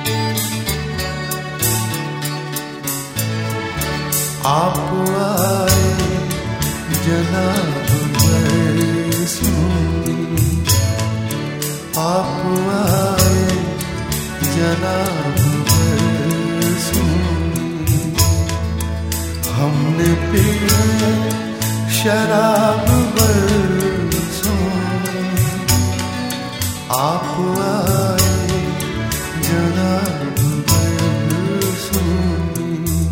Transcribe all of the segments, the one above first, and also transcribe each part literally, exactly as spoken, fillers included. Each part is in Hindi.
आप आए जनाब बरसूंगी, आप आए जनाब बरसूंगी। हमने पी शराब बरसूंगी, आप आए जनाब बरसूंगी।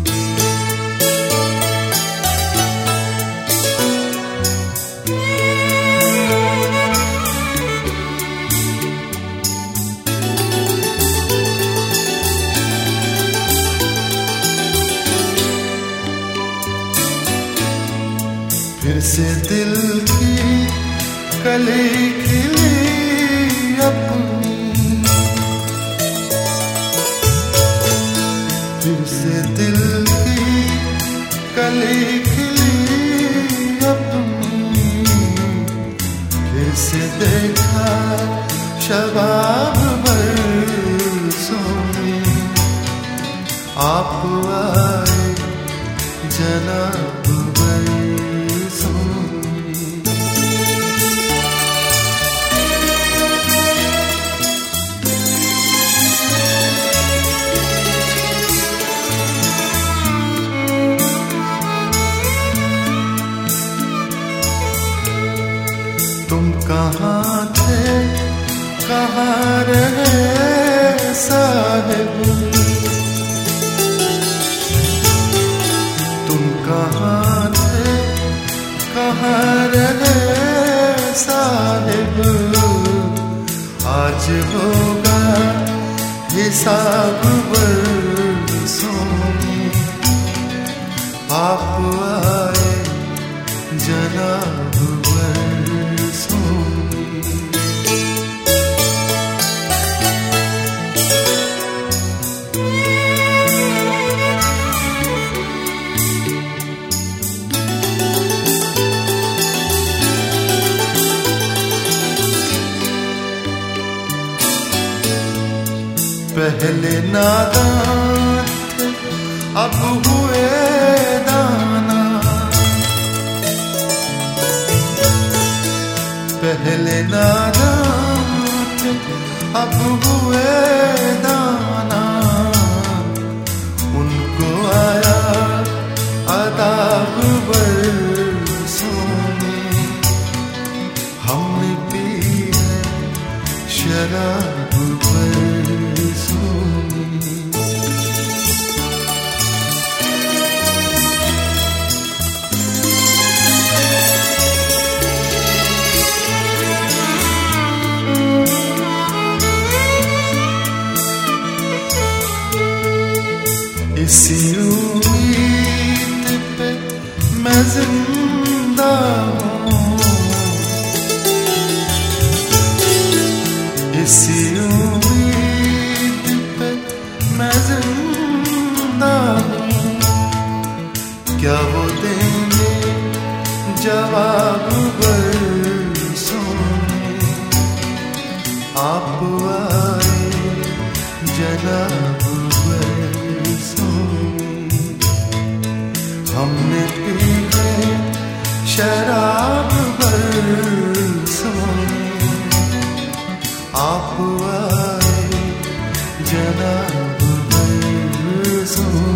फिर से दिल की कली खिली अपनी, फिर से दिल की कली खिली अपनी। फिर से देखा शबाब बरसों में, आप आए जनाब तुम कहाँ थे, कहाँ रहे साहिब, तुम कहाँ थे, कहाँ रहे साहिब। आज होगा हिसाब बरसों में, आप आए जनाब पहले नादान थे अब हुए दाना, पहले नादान थे अब हुए दाना। उनको आया अदाब बरसों में, हमने पी है शराब बरसों में। इसी उम्मीद पे मैं जिंदा हूँ, इसी उम्मीद पे मैं जिंदा हूँ। क्या वो देंगे जवाब बरसों में, आप आए जनाब बरसों में। हमने पी है शराब बरसों में, आप आए जनाब बरसों।